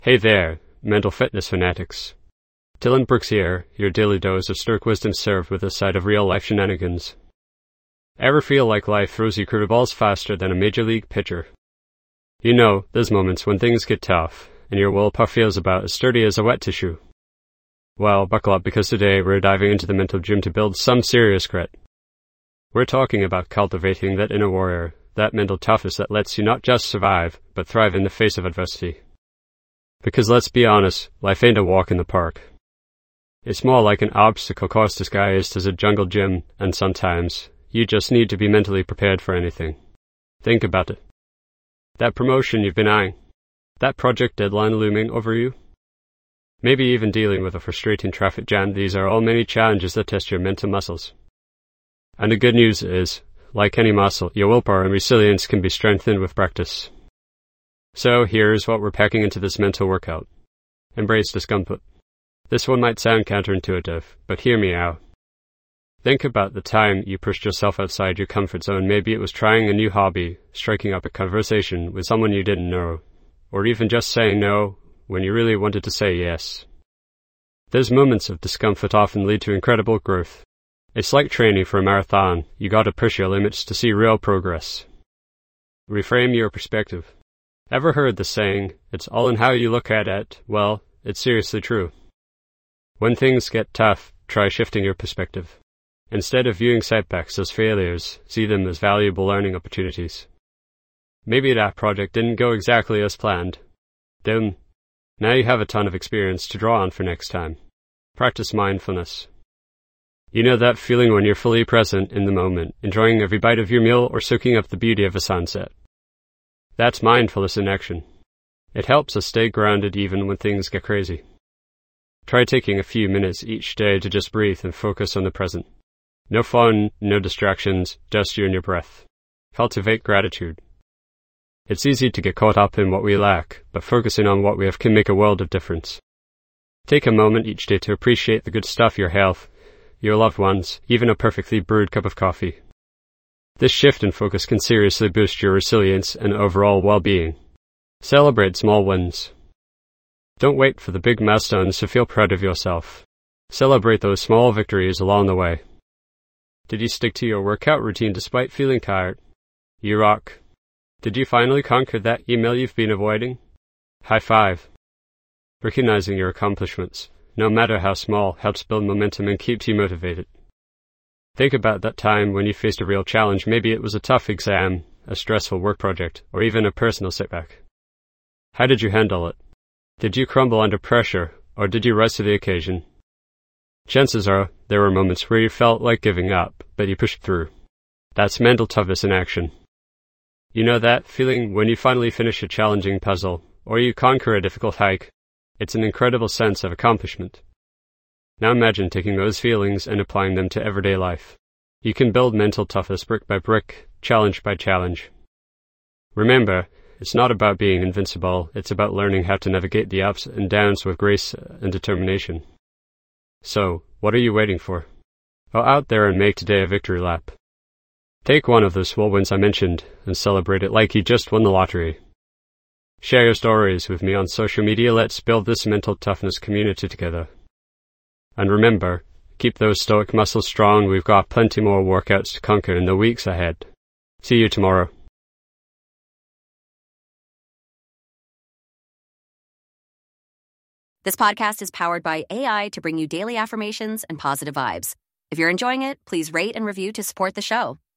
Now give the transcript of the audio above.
Hey there, mental fitness fanatics. Dylan Brooks here, your daily dose of stoic wisdom served with a side of real-life shenanigans. Ever feel like life throws you curveballs faster than a major league pitcher? You know, those moments when things get tough, and your willpower feels about as sturdy as a wet tissue. Well, buckle up because today we're diving into the mental gym to build some serious grit. We're talking about cultivating that inner warrior, that mental toughness that lets you not just survive, but thrive in the face of adversity. Because let's be honest, life ain't a walk in the park. It's more like an obstacle course disguised as a jungle gym, and sometimes you just need to be mentally prepared for anything. Think about it. That promotion you've been eyeing, that project deadline looming over you, maybe even dealing with a frustrating traffic jam. These are all many challenges that test your mental muscles. And the good news is, like any muscle, your willpower and resilience can be strengthened with practice. So here's what we're packing into this mental workout. Embrace discomfort. This one might sound counterintuitive, but hear me out. Think about the time you pushed yourself outside your comfort zone. Maybe it was trying a new hobby, striking up a conversation with someone you didn't know, or even just saying no when you really wanted to say yes. Those moments of discomfort often lead to incredible growth. It's like training for a marathon. You gotta push your limits to see real progress. Reframe your perspective. Ever heard the saying, it's all in how you look at it? Well, it's seriously true. When things get tough, try shifting your perspective. Instead of viewing setbacks as failures, see them as valuable learning opportunities. Maybe that project didn't go exactly as planned. Then, now you have a ton of experience to draw on for next time. Practice mindfulness. You know that feeling when you're fully present in the moment, enjoying every bite of your meal or soaking up the beauty of a sunset. That's mindfulness in action. It helps us stay grounded even when things get crazy. Try taking a few minutes each day to just breathe and focus on the present. No phone, no distractions, just you and your breath. Cultivate gratitude. It's easy to get caught up in what we lack, but focusing on what we have can make a world of difference. Take a moment each day to appreciate the good stuff: your health, your loved ones, even a perfectly brewed cup of coffee. This shift in focus can seriously boost your resilience and overall well-being. Celebrate small wins. Don't wait for the big milestones to feel proud of yourself. Celebrate those small victories along the way. Did you stick to your workout routine despite feeling tired? You rock. Did you finally conquer that email you've been avoiding? High five. Recognizing your accomplishments, no matter how small, helps build momentum and keeps you motivated. Think about that time when you faced a real challenge. Maybe it was a tough exam, a stressful work project, or even a personal setback. How did you handle it? Did you crumble under pressure, or did you rise to the occasion? Chances are there were moments where you felt like giving up, but you pushed through. That's mental toughness in action. You know that feeling when you finally finish a challenging puzzle, or you conquer a difficult hike? It's an incredible sense of accomplishment. Now imagine taking those feelings and applying them to everyday life. You can build mental toughness brick by brick, challenge by challenge. Remember, it's not about being invincible, it's about learning how to navigate the ups and downs with grace and determination. So, what are you waiting for? Go out there and make today a victory lap. Take one of those small wins I mentioned and celebrate it like you just won the lottery. Share your stories with me on social media. Let's build this mental toughness community together. And remember, keep those stoic muscles strong. We've got plenty more workouts to conquer in the weeks ahead. See you tomorrow. This podcast is powered by AI to bring you daily affirmations and positive vibes. If you're enjoying it, please rate and review to support the show.